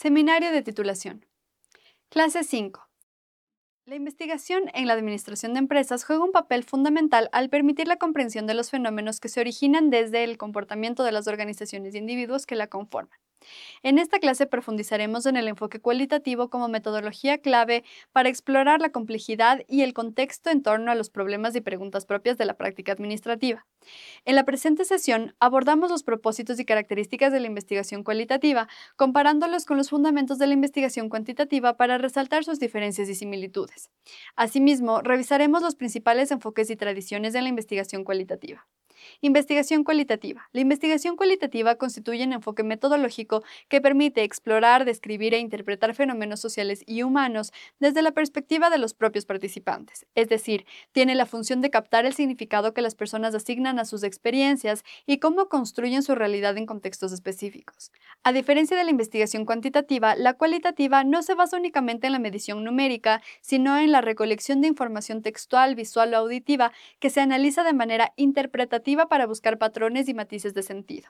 Seminario de titulación. Clase 5. La investigación en la administración de empresas juega un papel fundamental al permitir la comprensión de los fenómenos que se originan desde el comportamiento de las organizaciones y individuos que la conforman. En esta clase profundizaremos en el enfoque cualitativo como metodología clave para explorar la complejidad y el contexto en torno a los problemas y preguntas propias de la práctica administrativa. En la presente sesión abordamos los propósitos y características de la investigación cualitativa, comparándolos con los fundamentos de la investigación cuantitativa para resaltar sus diferencias y similitudes. Asimismo, revisaremos los principales enfoques y tradiciones de la investigación cualitativa. Investigación cualitativa. La investigación cualitativa constituye un enfoque metodológico que permite explorar, describir e interpretar fenómenos sociales y humanos desde la perspectiva de los propios participantes, es decir, tiene la función de captar el significado que las personas asignan a sus experiencias y cómo construyen su realidad en contextos específicos. A diferencia de la investigación cuantitativa, la cualitativa no se basa únicamente en la medición numérica, sino en la recolección de información textual, visual o auditiva que se analiza de manera interpretativa para buscar patrones y matices de sentido.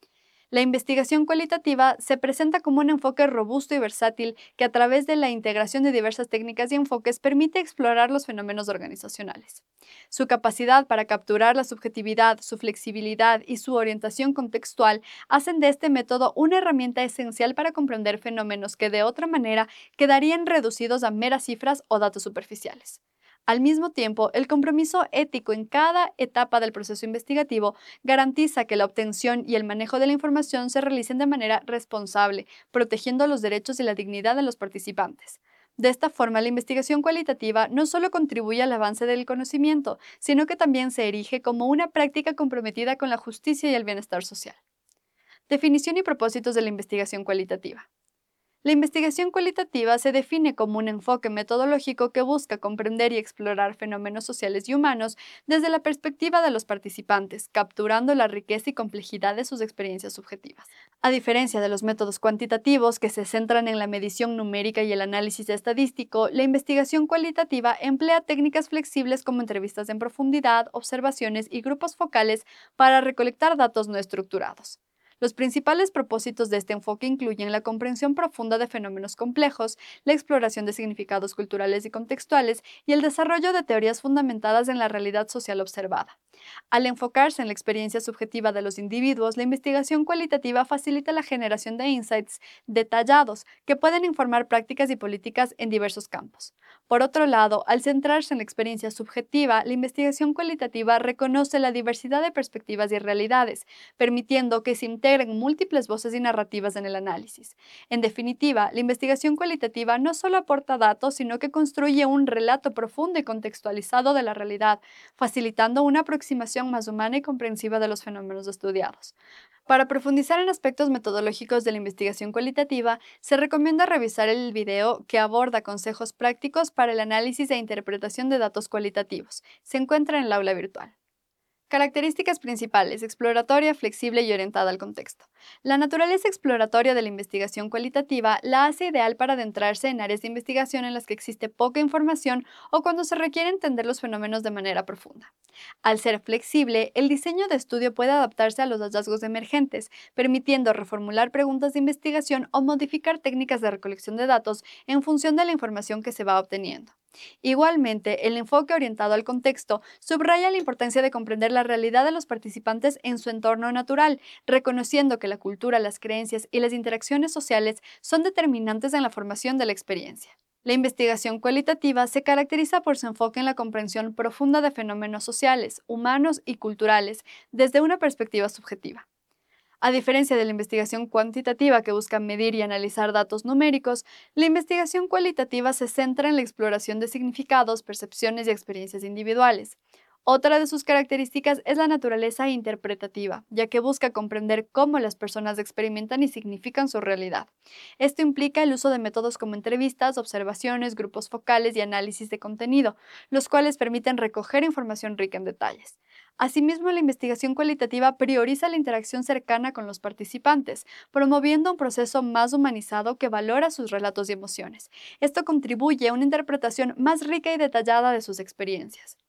La investigación cualitativa se presenta como un enfoque robusto y versátil que a través de la integración de diversas técnicas y enfoques permite explorar los fenómenos organizacionales. Su capacidad para capturar la subjetividad, su flexibilidad y su orientación contextual hacen de este método una herramienta esencial para comprender fenómenos que de otra manera quedarían reducidos a meras cifras o datos superficiales. Al mismo tiempo, el compromiso ético en cada etapa del proceso investigativo garantiza que la obtención y el manejo de la información se realicen de manera responsable, protegiendo los derechos y la dignidad de los participantes. De esta forma, la investigación cualitativa no solo contribuye al avance del conocimiento, sino que también se erige como una práctica comprometida con la justicia y el bienestar social. Definición y propósitos de la investigación cualitativa. La investigación cualitativa se define como un enfoque metodológico que busca comprender y explorar fenómenos sociales y humanos desde la perspectiva de los participantes, capturando la riqueza y complejidad de sus experiencias subjetivas. A diferencia de los métodos cuantitativos que se centran en la medición numérica y el análisis estadístico, la investigación cualitativa emplea técnicas flexibles como entrevistas en profundidad, observaciones y grupos focales para recolectar datos no estructurados. Los principales propósitos de este enfoque incluyen la comprensión profunda de fenómenos complejos, la exploración de significados culturales y contextuales y el desarrollo de teorías fundamentadas en la realidad social observada. Al enfocarse en la experiencia subjetiva de los individuos, la investigación cualitativa facilita la generación de insights detallados que pueden informar prácticas y políticas en diversos campos. Por otro lado, al centrarse en la experiencia subjetiva, la investigación cualitativa reconoce la diversidad de perspectivas y realidades, permitiendo que se integren múltiples voces y narrativas en el análisis. En definitiva, la investigación cualitativa no solo aporta datos, sino que construye un relato profundo y contextualizado de la realidad, facilitando una aproximación más humana y comprensiva de los fenómenos estudiados. Para profundizar en aspectos metodológicos de la investigación cualitativa, se recomienda revisar el video que aborda consejos prácticos para el análisis e interpretación de datos cualitativos. Se encuentra en el aula virtual. Características principales: exploratoria, flexible y orientada al contexto. La naturaleza exploratoria de la investigación cualitativa la hace ideal para adentrarse en áreas de investigación en las que existe poca información o cuando se requiere entender los fenómenos de manera profunda. Al ser flexible, el diseño de estudio puede adaptarse a los hallazgos emergentes, permitiendo reformular preguntas de investigación o modificar técnicas de recolección de datos en función de la información que se va obteniendo. Igualmente, el enfoque orientado al contexto subraya la importancia de comprender la realidad de los participantes en su entorno natural, reconociendo que la cultura, las creencias y las interacciones sociales son determinantes en la formación de la experiencia. La investigación cualitativa se caracteriza por su enfoque en la comprensión profunda de fenómenos sociales, humanos y culturales desde una perspectiva subjetiva. A diferencia de la investigación cuantitativa que busca medir y analizar datos numéricos, la investigación cualitativa se centra en la exploración de significados, percepciones y experiencias individuales. Otra de sus características es la naturaleza interpretativa, ya que busca comprender cómo las personas experimentan y significan su realidad. Esto implica el uso de métodos como entrevistas, observaciones, grupos focales y análisis de contenido, los cuales permiten recoger información rica en detalles. Asimismo, la investigación cualitativa prioriza la interacción cercana con los participantes, promoviendo un proceso más humanizado que valora sus relatos y emociones. Esto contribuye a una interpretación más rica y detallada de sus experiencias.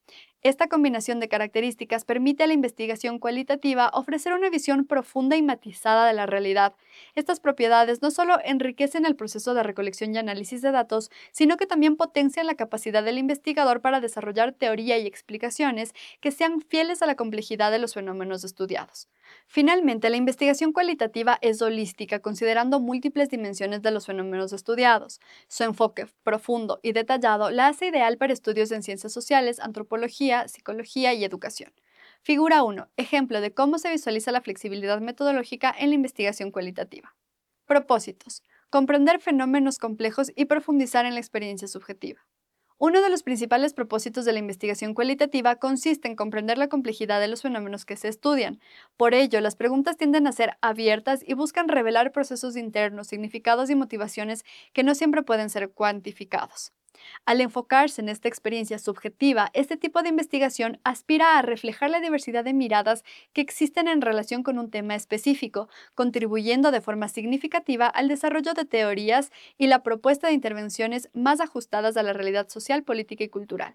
Esta combinación de características permite a la investigación cualitativa ofrecer una visión profunda y matizada de la realidad. Estas propiedades no solo enriquecen el proceso de recolección y análisis de datos, sino que también potencian la capacidad del investigador para desarrollar teoría y explicaciones que sean fieles a la complejidad de los fenómenos estudiados. Finalmente, la investigación cualitativa es holística, considerando múltiples dimensiones de los fenómenos estudiados. Su enfoque profundo y detallado la hace ideal para estudios en ciencias sociales, antropología, psicología y educación. Figura 1. Ejemplo de cómo se visualiza la flexibilidad metodológica en la investigación cualitativa. Propósitos. Comprender fenómenos complejos y profundizar en la experiencia subjetiva. Uno de los principales propósitos de la investigación cualitativa consiste en comprender la complejidad de los fenómenos que se estudian. Por ello, las preguntas tienden a ser abiertas y buscan revelar procesos internos, significados y motivaciones que no siempre pueden ser cuantificados. Al enfocarse en esta experiencia subjetiva, este tipo de investigación aspira a reflejar la diversidad de miradas que existen en relación con un tema específico, contribuyendo de forma significativa al desarrollo de teorías y la propuesta de intervenciones más ajustadas a la realidad social, política y cultural.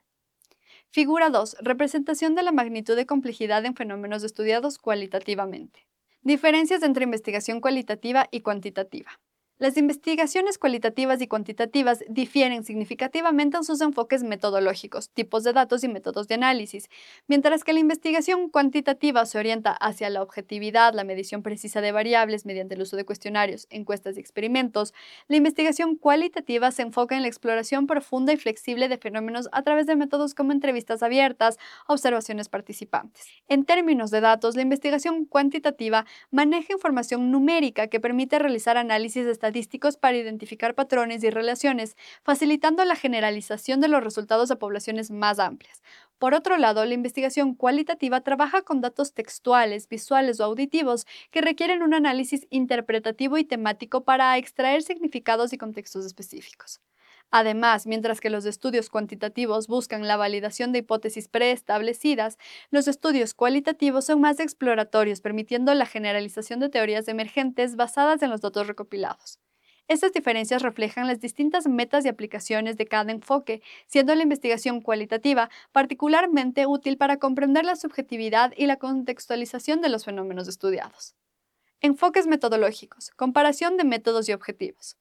Figura 2. Representación de la magnitud de complejidad en fenómenos estudiados cualitativamente. Diferencias entre investigación cualitativa y cuantitativa. Las investigaciones cualitativas y cuantitativas difieren significativamente en sus enfoques metodológicos, tipos de datos y métodos de análisis, mientras que la investigación cuantitativa se orienta hacia la objetividad, la medición precisa de variables mediante el uso de cuestionarios, encuestas y experimentos. La investigación cualitativa se enfoca en la exploración profunda y flexible de fenómenos a través de métodos como entrevistas abiertas, observaciones participantes. En términos de datos, la investigación cuantitativa maneja información numérica que permite realizar análisis estadísticos para identificar patrones y relaciones, facilitando la generalización de los resultados a poblaciones más amplias. Por otro lado, la investigación cualitativa trabaja con datos textuales, visuales o auditivos que requieren un análisis interpretativo y temático para extraer significados y contextos específicos. Además, mientras que los estudios cuantitativos buscan la validación de hipótesis preestablecidas, los estudios cualitativos son más exploratorios, permitiendo la generalización de teorías emergentes basadas en los datos recopilados. Estas diferencias reflejan las distintas metas y aplicaciones de cada enfoque, siendo la investigación cualitativa particularmente útil para comprender la subjetividad y la contextualización de los fenómenos estudiados. Enfoques metodológicos, comparación de métodos y objetivos.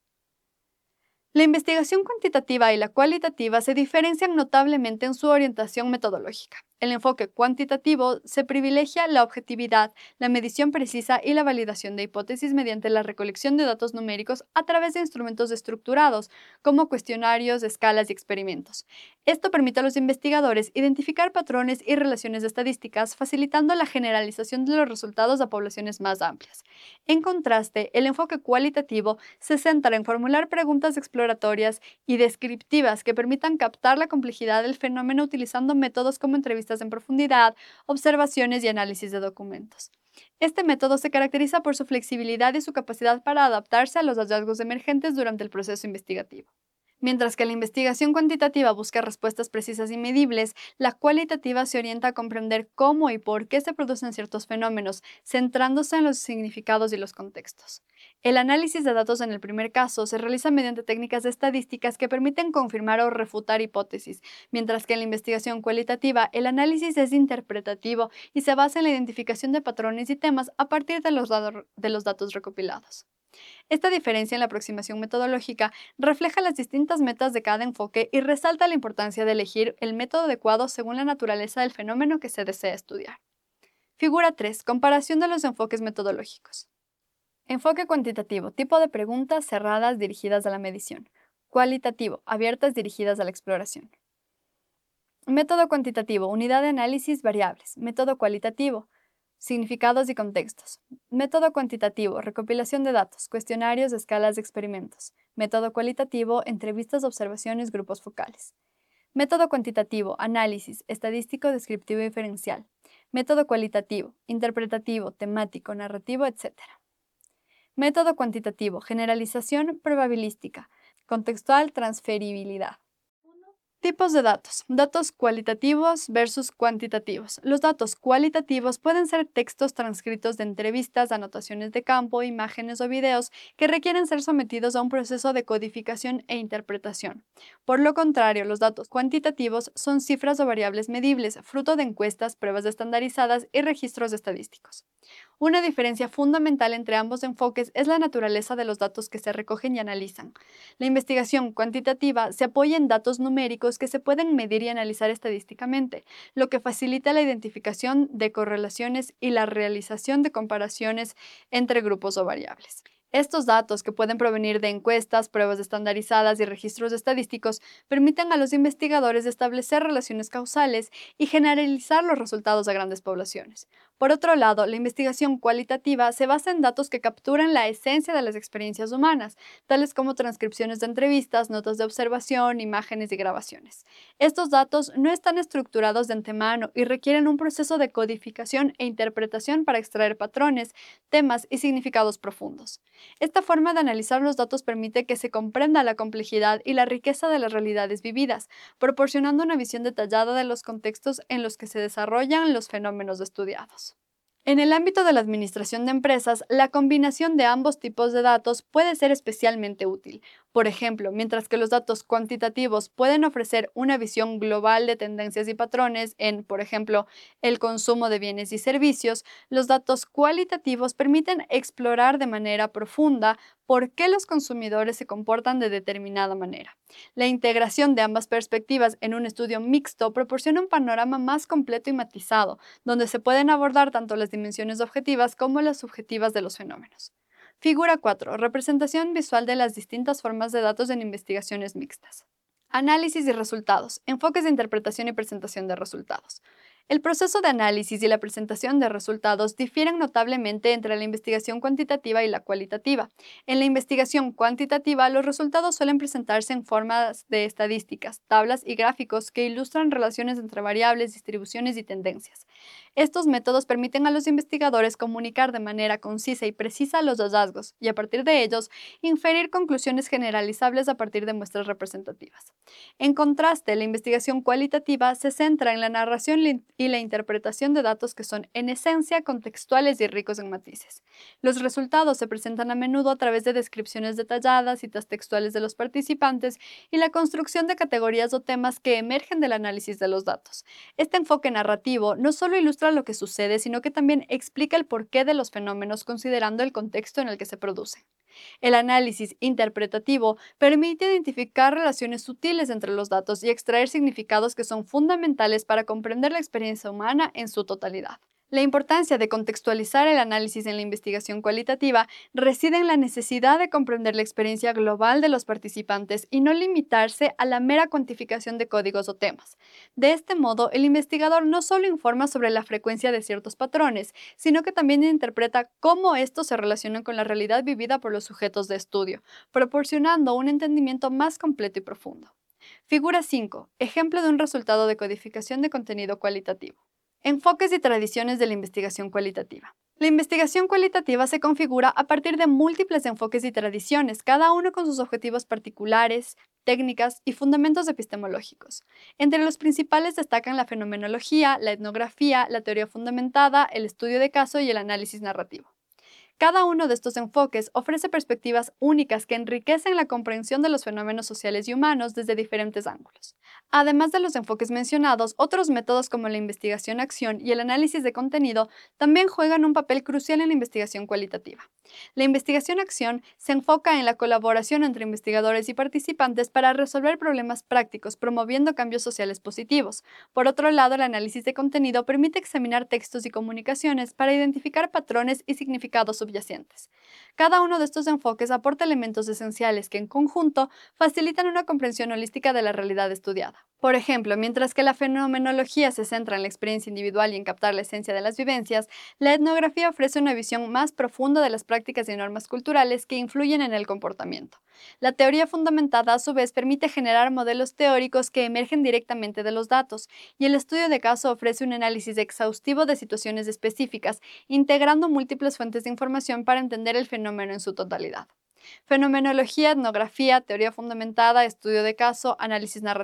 La investigación cuantitativa y la cualitativa se diferencian notablemente en su orientación metodológica. El enfoque cuantitativo se privilegia la objetividad, la medición precisa y la validación de hipótesis mediante la recolección de datos numéricos a través de instrumentos estructurados, como cuestionarios, escalas y experimentos. Esto permite a los investigadores identificar patrones y relaciones estadísticas, facilitando la generalización de los resultados a poblaciones más amplias. En contraste, el enfoque cualitativo se centra en formular preguntas exploratorias y descriptivas que permitan captar la complejidad del fenómeno utilizando métodos como entrevistas en profundidad, observaciones y análisis de documentos. Este método se caracteriza por su flexibilidad y su capacidad para adaptarse a los hallazgos emergentes durante el proceso investigativo. Mientras que la investigación cuantitativa busca respuestas precisas y medibles, la cualitativa se orienta a comprender cómo y por qué se producen ciertos fenómenos, centrándose en los significados y los contextos. El análisis de datos en el primer caso se realiza mediante técnicas estadísticas que permiten confirmar o refutar hipótesis, mientras que en la investigación cualitativa el análisis es interpretativo y se basa en la identificación de patrones y temas a partir de los datos recopilados. Esta diferencia en la aproximación metodológica refleja las distintas metas de cada enfoque y resalta la importancia de elegir el método adecuado según la naturaleza del fenómeno que se desea estudiar. Figura 3. Comparación de los enfoques metodológicos. Enfoque cuantitativo. Tipo de preguntas cerradas dirigidas a la medición. Cualitativo. Abiertas dirigidas a la exploración. Método cuantitativo. Unidad de análisis variables. Método cualitativo. Significados y contextos. Método cuantitativo, recopilación de datos, cuestionarios, escalas de experimentos. Método cualitativo, entrevistas, observaciones, grupos focales. Método cuantitativo, análisis, estadístico, descriptivo y diferencial. Método cualitativo, interpretativo, temático, narrativo, etc. Método cuantitativo, generalización probabilística, contextual, transferibilidad. Tipos de datos. Datos cualitativos versus cuantitativos. Los datos cualitativos pueden ser textos transcritos de entrevistas, anotaciones de campo, imágenes o videos que requieren ser sometidos a un proceso de codificación e interpretación. Por lo contrario, los datos cuantitativos son cifras o variables medibles, fruto de encuestas, pruebas estandarizadas y registros estadísticos. Una diferencia fundamental entre ambos enfoques es la naturaleza de los datos que se recogen y analizan. La investigación cuantitativa se apoya en datos numéricos que se pueden medir y analizar estadísticamente, lo que facilita la identificación de correlaciones y la realización de comparaciones entre grupos o variables. Estos datos, que pueden provenir de encuestas, pruebas estandarizadas y registros estadísticos, permiten a los investigadores establecer relaciones causales y generalizar los resultados a grandes poblaciones. Por otro lado, la investigación cualitativa se basa en datos que capturan la esencia de las experiencias humanas, tales como transcripciones de entrevistas, notas de observación, imágenes y grabaciones. Estos datos no están estructurados de antemano y requieren un proceso de codificación e interpretación para extraer patrones, temas y significados profundos. Esta forma de analizar los datos permite que se comprenda la complejidad y la riqueza de las realidades vividas, proporcionando una visión detallada de los contextos en los que se desarrollan los fenómenos estudiados. En el ámbito de la administración de empresas, la combinación de ambos tipos de datos puede ser especialmente útil. Por ejemplo, mientras que los datos cuantitativos pueden ofrecer una visión global de tendencias y patrones en, por ejemplo, el consumo de bienes y servicios, los datos cualitativos permiten explorar de manera profunda por qué los consumidores se comportan de determinada manera. La integración de ambas perspectivas en un estudio mixto proporciona un panorama más completo y matizado, donde se pueden abordar tanto las dimensiones objetivas como las subjetivas de los fenómenos. Figura 4. Representación visual de las distintas formas de datos en investigaciones mixtas. Análisis y resultados. Enfoques de interpretación y presentación de resultados. El proceso de análisis y la presentación de resultados difieren notablemente entre la investigación cuantitativa y la cualitativa. En la investigación cuantitativa, los resultados suelen presentarse en formas de estadísticas, tablas y gráficos que ilustran relaciones entre variables, distribuciones y tendencias. Estos métodos permiten a los investigadores comunicar de manera concisa y precisa los hallazgos y, a partir de ellos, inferir conclusiones generalizables a partir de muestras representativas. En contraste, la investigación cualitativa se centra en la narración y la interpretación de datos que son, en esencia, contextuales y ricos en matices. Los resultados se presentan a menudo a través de descripciones detalladas, citas textuales de los participantes y la construcción de categorías o temas que emergen del análisis de los datos. Este enfoque narrativo no solo ilustra lo que sucede, sino que también explica el porqué de los fenómenos considerando el contexto en el que se producen. El análisis interpretativo permite identificar relaciones sutiles entre los datos y extraer significados que son fundamentales para comprender la experiencia humana en su totalidad. La importancia de contextualizar el análisis en la investigación cualitativa reside en la necesidad de comprender la experiencia global de los participantes y no limitarse a la mera cuantificación de códigos o temas. De este modo, el investigador no solo informa sobre la frecuencia de ciertos patrones, sino que también interpreta cómo estos se relacionan con la realidad vivida por los sujetos de estudio, proporcionando un entendimiento más completo y profundo. Figura 5. Ejemplo de un resultado de codificación de contenido cualitativo. Enfoques y tradiciones de la investigación cualitativa. La investigación cualitativa se configura a partir de múltiples enfoques y tradiciones, cada uno con sus objetivos particulares, técnicas y fundamentos epistemológicos. Entre los principales destacan la fenomenología, la etnografía, la teoría fundamentada, el estudio de caso y el análisis narrativo. Cada uno de estos enfoques ofrece perspectivas únicas que enriquecen la comprensión de los fenómenos sociales y humanos desde diferentes ángulos. Además de los enfoques mencionados, otros métodos como la investigación-acción y el análisis de contenido también juegan un papel crucial en la investigación cualitativa. La investigación-acción se enfoca en la colaboración entre investigadores y participantes para resolver problemas prácticos, promoviendo cambios sociales positivos. Por otro lado, el análisis de contenido permite examinar textos y comunicaciones para identificar patrones y significados subyacentes. Cada uno de estos enfoques aporta elementos esenciales que, en conjunto, facilitan una comprensión holística de la realidad estudiada. Por ejemplo, mientras que la fenomenología se centra en la experiencia individual y en captar la esencia de las vivencias, la etnografía ofrece una visión más profunda de las prácticas y normas culturales que influyen en el comportamiento. La teoría fundamentada, a su vez, permite generar modelos teóricos que emergen directamente de los datos, y el estudio de caso ofrece un análisis exhaustivo de situaciones específicas, integrando múltiples fuentes de información para entender el fenómeno en su totalidad. Fenomenología, etnografía, teoría fundamentada, estudio de caso, análisis narrativo.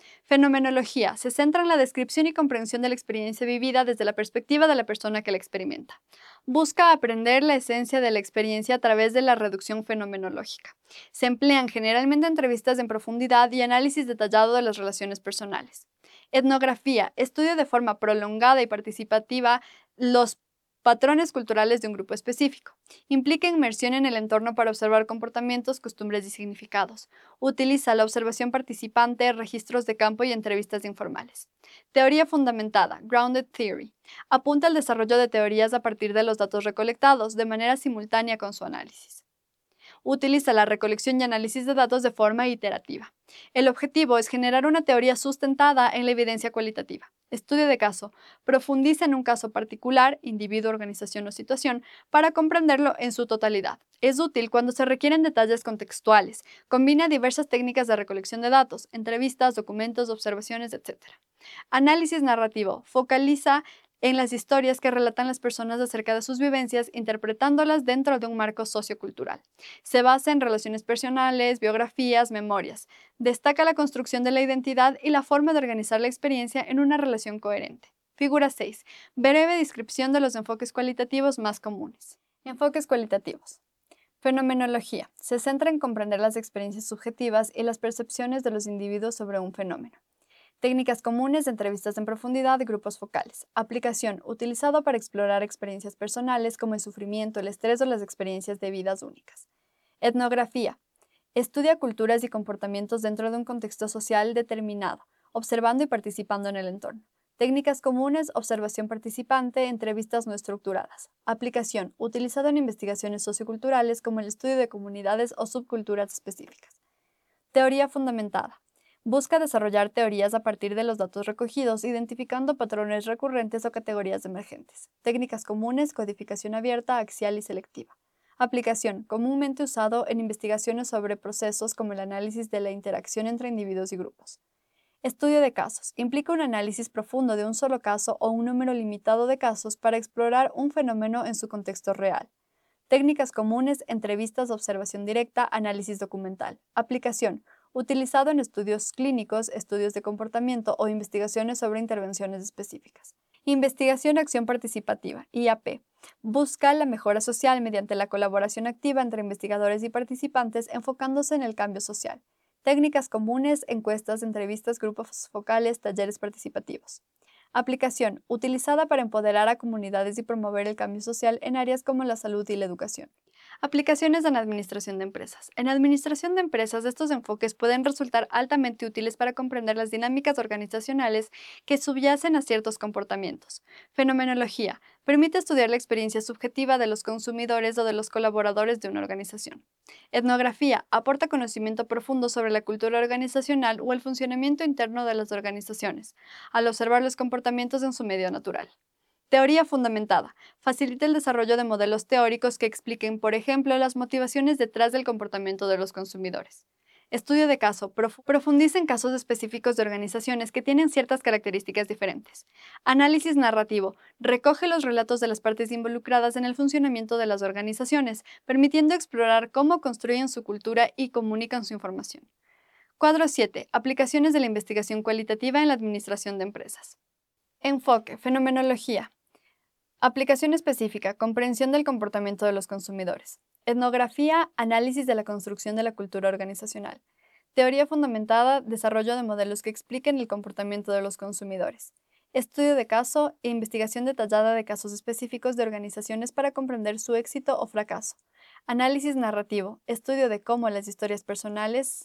Fenomenología se centra en la descripción y comprensión de la experiencia vivida desde la perspectiva de la persona que la experimenta. Busca aprender la esencia de la experiencia a través de la reducción fenomenológica. Se emplean generalmente entrevistas en profundidad y análisis detallado de las relaciones personales. Etnografía, estudio de forma prolongada y participativa los patrones culturales de un grupo específico. Implica inmersión en el entorno para observar comportamientos, costumbres y significados. Utiliza la observación participante, registros de campo y entrevistas informales. Teoría fundamentada, Grounded Theory. Apunta al desarrollo de teorías a partir de los datos recolectados, de manera simultánea con su análisis. Utiliza la recolección y análisis de datos de forma iterativa. El objetivo es generar una teoría sustentada en la evidencia cualitativa. Estudio de caso. Profundiza en un caso particular, individuo, organización o situación, para comprenderlo en su totalidad. Es útil cuando se requieren detalles contextuales. Combina diversas técnicas de recolección de datos, entrevistas, documentos, observaciones, etc. Análisis narrativo. Focaliza en las historias que relatan las personas acerca de sus vivencias, interpretándolas dentro de un marco sociocultural. Se basa en relaciones personales, biografías, memorias. Destaca la construcción de la identidad y la forma de organizar la experiencia en una relación coherente. Figura 6. Breve descripción de los enfoques cualitativos más comunes. Enfoques cualitativos. Fenomenología. Se centra en comprender las experiencias subjetivas y las percepciones de los individuos sobre un fenómeno. Técnicas comunes de entrevistas en profundidad y grupos focales. Aplicación, utilizado para explorar experiencias personales como el sufrimiento, el estrés o las experiencias de vidas únicas. Etnografía. Estudia culturas y comportamientos dentro de un contexto social determinado, observando y participando en el entorno. Técnicas comunes, observación participante, entrevistas no estructuradas. Aplicación, utilizado en investigaciones socioculturales como el estudio de comunidades o subculturas específicas. Teoría fundamentada. Busca desarrollar teorías a partir de los datos recogidos, identificando patrones recurrentes o categorías emergentes. Técnicas comunes, codificación abierta, axial y selectiva. Aplicación, comúnmente usado en investigaciones sobre procesos como el análisis de la interacción entre individuos y grupos. Estudio de casos. Implica un análisis profundo de un solo caso o un número limitado de casos para explorar un fenómeno en su contexto real. Técnicas comunes, entrevistas, observación directa, análisis documental. Aplicación, utilizado en estudios clínicos, estudios de comportamiento o investigaciones sobre intervenciones específicas. Investigación Acción Participativa, IAP. Busca la mejora social mediante la colaboración activa entre investigadores y participantes enfocándose en el cambio social. Técnicas comunes, encuestas, entrevistas, grupos focales, talleres participativos. Aplicación, utilizada para empoderar a comunidades y promover el cambio social en áreas como la salud y la educación. Aplicaciones en administración de empresas. En administración de empresas, estos enfoques pueden resultar altamente útiles para comprender las dinámicas organizacionales que subyacen a ciertos comportamientos. Fenomenología. Permite estudiar la experiencia subjetiva de los consumidores o de los colaboradores de una organización. Etnografía. Aporta conocimiento profundo sobre la cultura organizacional o el funcionamiento interno de las organizaciones, al observar los comportamientos en su medio natural. Teoría fundamentada. Facilita el desarrollo de modelos teóricos que expliquen, por ejemplo, las motivaciones detrás del comportamiento de los consumidores. Estudio de caso. Profundiza en casos específicos de organizaciones que tienen ciertas características diferentes. Análisis narrativo. Recoge los relatos de las partes involucradas en el funcionamiento de las organizaciones, permitiendo explorar cómo construyen su cultura y comunican su información. Cuadro 7. Aplicaciones de la investigación cualitativa en la administración de empresas. Enfoque. Fenomenología. Aplicación específica, comprensión del comportamiento de los consumidores. Etnografía, análisis de la construcción de la cultura organizacional. Teoría fundamentada, desarrollo de modelos que expliquen el comportamiento de los consumidores. Estudio de caso e investigación detallada de casos específicos de organizaciones para comprender su éxito o fracaso. Análisis narrativo, estudio de cómo las historias personales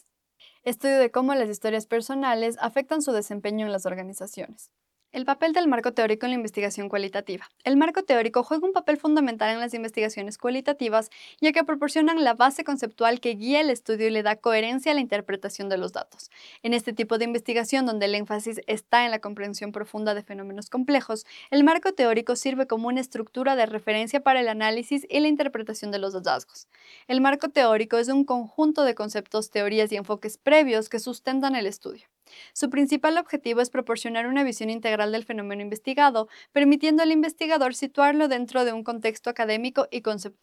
afectan su desempeño en las organizaciones. El papel del marco teórico en la investigación cualitativa. El marco teórico juega un papel fundamental en las investigaciones cualitativas, ya que proporcionan la base conceptual que guía el estudio y le da coherencia a la interpretación de los datos. En este tipo de investigación, donde el énfasis está en la comprensión profunda de fenómenos complejos, el marco teórico sirve como una estructura de referencia para el análisis y la interpretación de los hallazgos. El marco teórico es un conjunto de conceptos, teorías y enfoques previos que sustentan el estudio. Su principal objetivo es proporcionar una visión integral del fenómeno investigado, permitiendo al investigador situarlo dentro de un contexto académico y conceptual.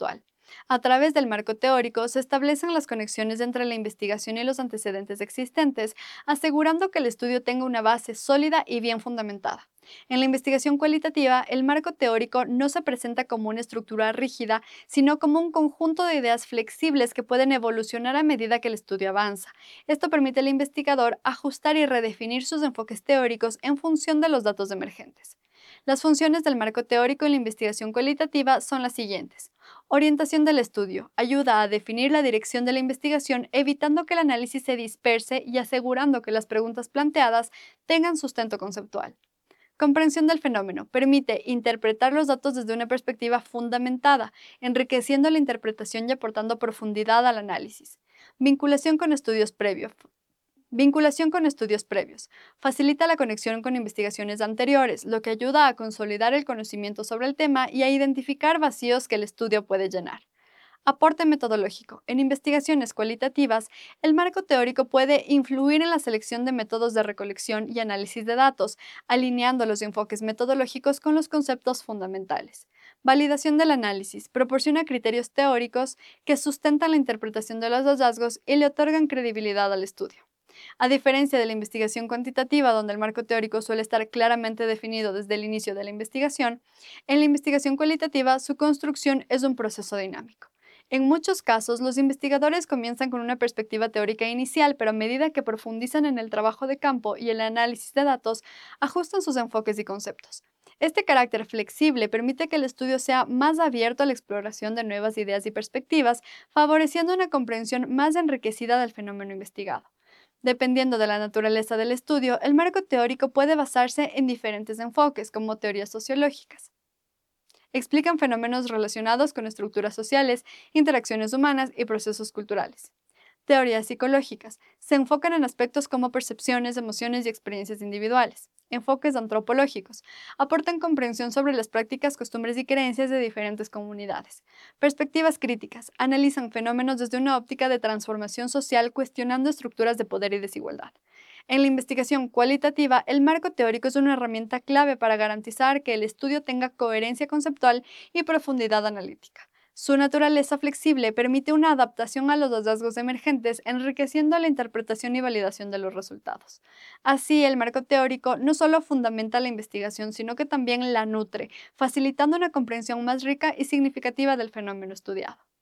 A través del marco teórico se establecen las conexiones entre la investigación y los antecedentes existentes, asegurando que el estudio tenga una base sólida y bien fundamentada. En la investigación cualitativa, el marco teórico no se presenta como una estructura rígida, sino como un conjunto de ideas flexibles que pueden evolucionar a medida que el estudio avanza. Esto permite al investigador ajustar y redefinir sus enfoques teóricos en función de los datos emergentes. Las funciones del marco teórico en la investigación cualitativa son las siguientes. Orientación del estudio. Ayuda a definir la dirección de la investigación, evitando que el análisis se disperse y asegurando que las preguntas planteadas tengan sustento conceptual. Comprensión del fenómeno. Permite interpretar los datos desde una perspectiva fundamentada, enriqueciendo la interpretación y aportando profundidad al análisis. Vinculación con estudios previos. Vinculación con estudios previos. Facilita la conexión con investigaciones anteriores, lo que ayuda a consolidar el conocimiento sobre el tema y a identificar vacíos que el estudio puede llenar. Aporte metodológico. En investigaciones cualitativas, el marco teórico puede influir en la selección de métodos de recolección y análisis de datos, alineando los enfoques metodológicos con los conceptos fundamentales. Validación del análisis. Proporciona criterios teóricos que sustentan la interpretación de los hallazgos y le otorgan credibilidad al estudio. A diferencia de la investigación cuantitativa, donde el marco teórico suele estar claramente definido desde el inicio de la investigación, en la investigación cualitativa su construcción es un proceso dinámico. En muchos casos, los investigadores comienzan con una perspectiva teórica inicial, pero a medida que profundizan en el trabajo de campo y el análisis de datos, ajustan sus enfoques y conceptos. Este carácter flexible permite que el estudio sea más abierto a la exploración de nuevas ideas y perspectivas, favoreciendo una comprensión más enriquecida del fenómeno investigado. Dependiendo de la naturaleza del estudio, el marco teórico puede basarse en diferentes enfoques, como teorías sociológicas. Explican fenómenos relacionados con estructuras sociales, interacciones humanas y procesos culturales. Teorías psicológicas. Se enfocan en aspectos como percepciones, emociones y experiencias individuales. Enfoques antropológicos. Aportan comprensión sobre las prácticas, costumbres y creencias de diferentes comunidades. Perspectivas críticas. Analizan fenómenos desde una óptica de transformación social, cuestionando estructuras de poder y desigualdad. En la investigación cualitativa, el marco teórico es una herramienta clave para garantizar que el estudio tenga coherencia conceptual y profundidad analítica. Su naturaleza flexible permite una adaptación a los hallazgos emergentes, enriqueciendo la interpretación y validación de los resultados. Así, el marco teórico no solo fundamenta la investigación, sino que también la nutre, facilitando una comprensión más rica y significativa del fenómeno estudiado.